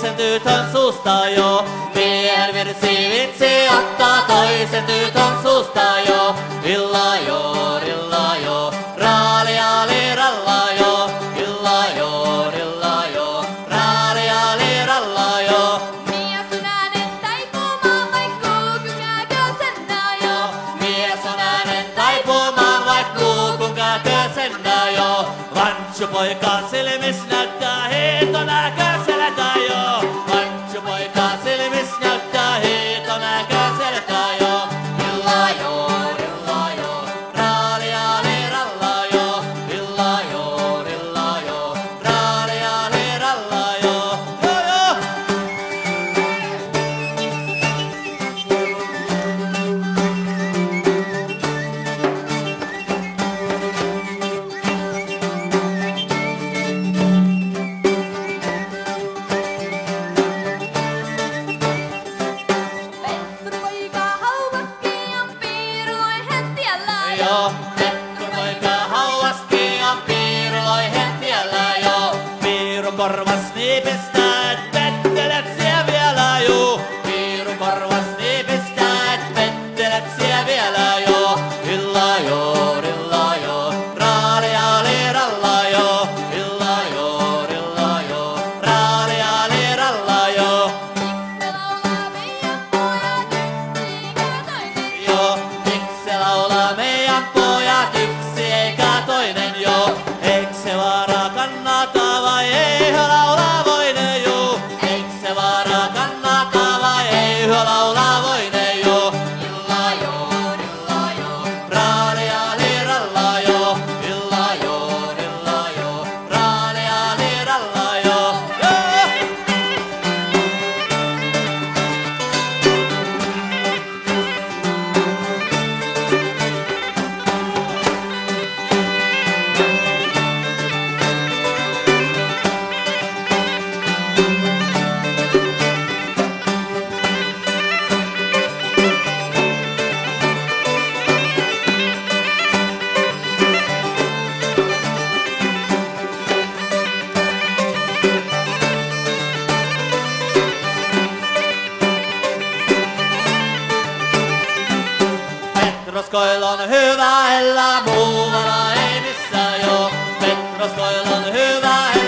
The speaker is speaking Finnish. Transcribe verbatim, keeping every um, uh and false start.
toisen tytön suusta jo. Miehen virsi vitsi ottaa toisen tytön suusta jo. Illa jo, rilla jo, raalia liralla jo. Illa jo, rilla jo, raalia liralla jo. Mies on äänen taipumaan vaikkuu, kun käykö sen jo. Mies on äänen taipumaan vaikkuu, kun käykö sen jo. Vantsu poika silmis näyttää hiito näköiseltä jo. Vantsu poika silmis näyttää hiito näköiseltä jo. Illa jo, rilla jo, raalia liralla jo. Illa jo, rilla jo, raalia liralla jo. Jo jo! Pettupoika hauvaski on piiruloihen tiellä jo. Jo, pettupoika hauasti ja piiruloihen tiellä jo. Piiru korvas niipistää, et pettelet sie vielä jo. Piiru korvas niipistää, et pettelet sie vielä jo. Illa jo, rilla jo, raalia liralla jo. Illa jo, rilla jo, raalia liralla jo. Se laulaa meidän pojat yksi eikä toinen jo. Jo, miksi laulaa meidän pojat yksi eikä toinen jo? Eikö se vaara kannata vai ei yhä laulaa voinen jo? Eikö se vaara kannata vai ei yhä laulaa voinen jo? Illa jo, rilla jo, raalia liralla jo. Illa jo, rilla jo, raalia liralla jo. Jo! Petroskoil on hyvä elää, muualla ei missään jo. Petroskoil on hyvä